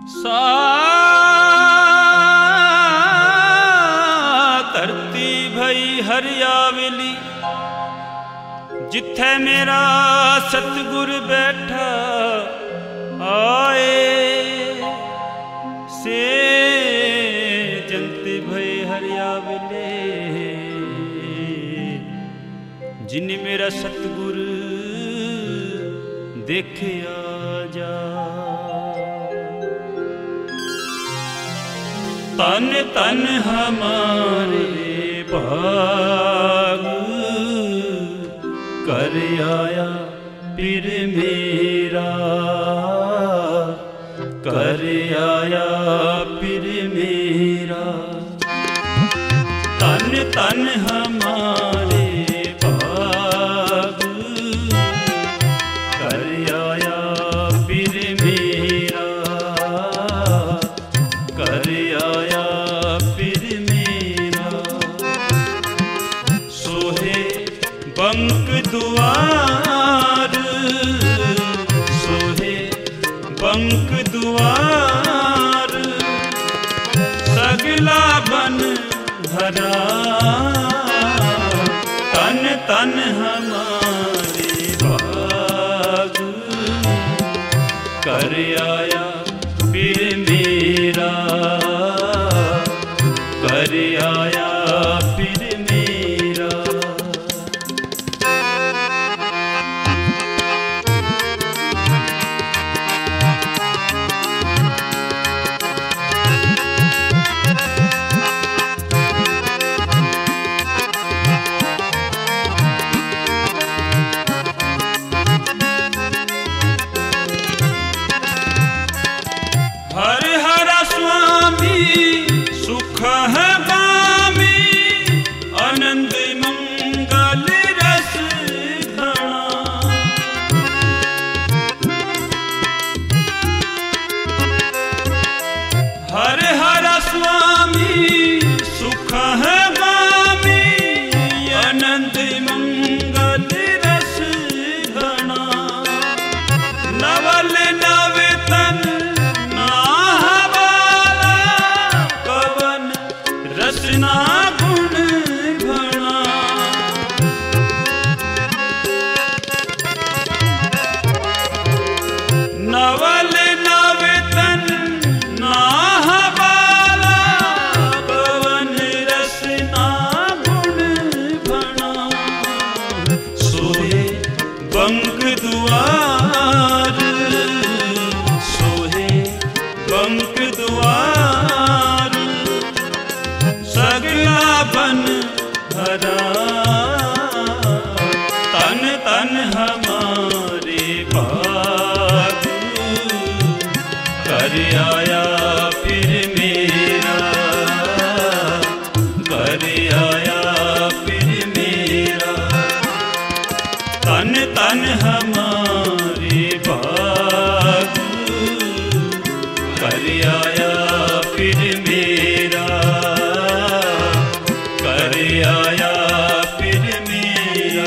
सा धरती भई हरियावली, जिथे मेरा सतगुर बैठा आए। से जंत भई हरियावली, जिन मेरा सतगुर देखे आ जा। तन तन हमारे भाग, कर आया पीर मेरा, कर आया पीर मेरा। तन तन हमारे भाग, कर आया पीर मेरा, कर आया पीर मेरा। सोहे बंक दुआर, सोहे बंक दुआर, सगला बन भरा। तन तन हमारे भाग, कर आया पीर मेरा, कर आया पीर मेरा। हर हर स्वामी सुख है गामी, आनंद मंगल रस घना। हर हर स्वामी सुख है गामी, आनंद मंगल रस घना। नवल नवतन रसना गुण भणा। नवल नवतन नाह बाला, पवन रसना गुण भणा। सोहे बंक दुआर, सोहे बंक दुआर, सगला बन भरा। तन तन हमारे भाग, कर आया पीर मेरा, कर आया पीर मेरा। तन तन हमारे भाग, कर आया पीर मेरा, कर आया पीर मेरा।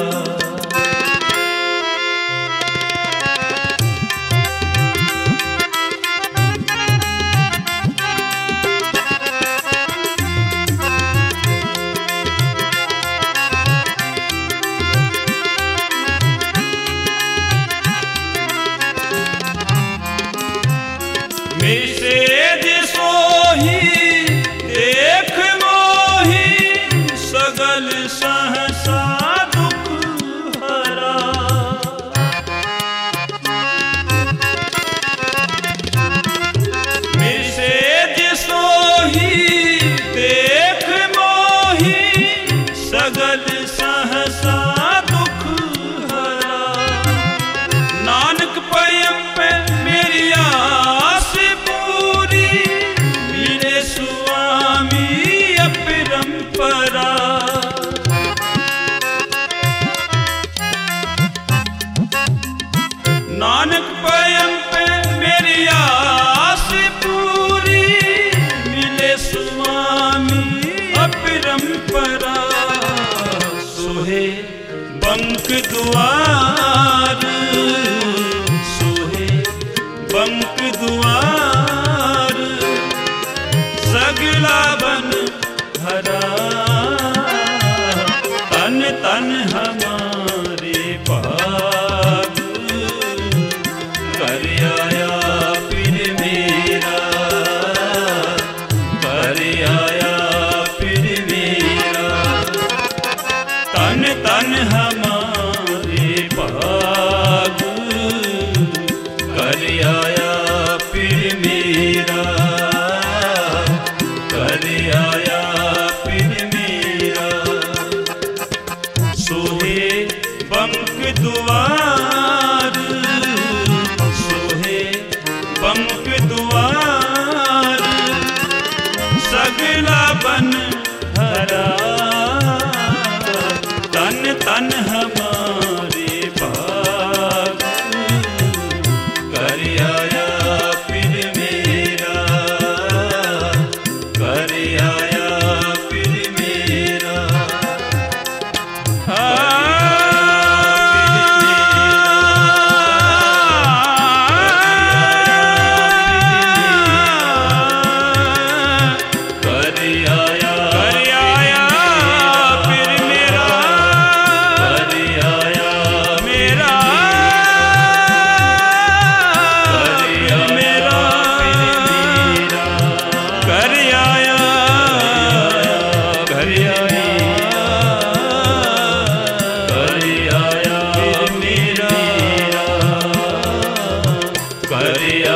मेरे सोही देख मोही, सगल सहसा दुख हरा। मेरे सोही देख मोही, सगल सहसा दुख हरा। नानक पयम पे मेरी आस पूरी, मेरे स्वामी अपरंपरा। नानक पयम पे मेरी आस पूरी, मिले स्वामी अपरंपरा। सोहे बंक दुआर, सोहे बंक दुआर, कर आया फिर मेरा, कर आया फिर मेरा। तन तन हमारे भाग, कर आया फिर मेरा, कर आया फिर मेरा। सोहे बंक दुआर, सोहे बंक दुआर, सगला बन हरा। तन तन हमारे भाग, कर आया फिर मेरा, कर आया फिर मेरा। कर